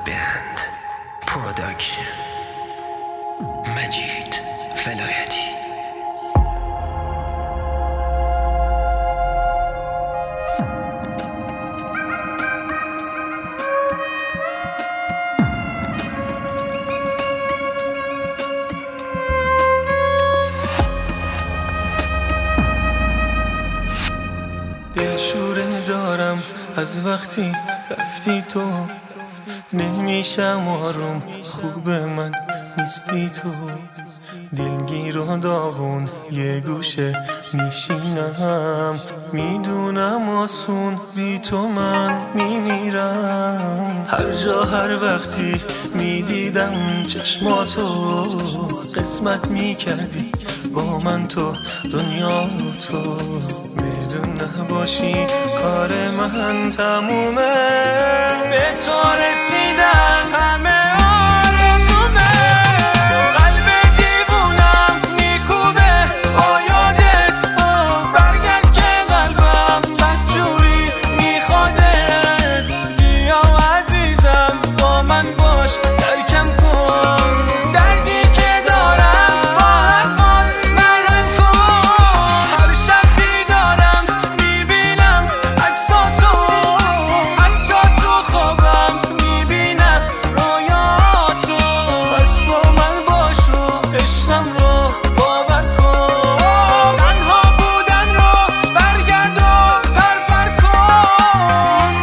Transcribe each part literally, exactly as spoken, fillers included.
بند پروداکشن مجید ولایتی. دلشوره دارم از وقتی رفتی تو، نمیشم آروم، خوب من نیستی تو. دلگیر و داغون یه گوشه میشینم، میدونم آسون بی تو من میمیرم. هر جا هر وقتی میدیدم چشماتو، قسمت میکردی با من تو دنیا تو. بدون نباشی کار من تمومه، به تو رسیدن همه آرزومه. قلب دیوونم میکوبه با یادت ها، برگرد که قلبم بدجوری میخوادت. بیا عزیزم با من باش، ترکم کن دردی که دارم، با حرفات مرهم کن. هر شب بیدارم میبینم عکساتو، حتی تو خوابم میبینم رویاتو. پس با من باش و عشقم رو باور کن، تنها بودن رو برگرد و پرپر کن.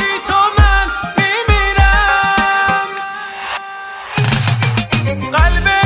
قلب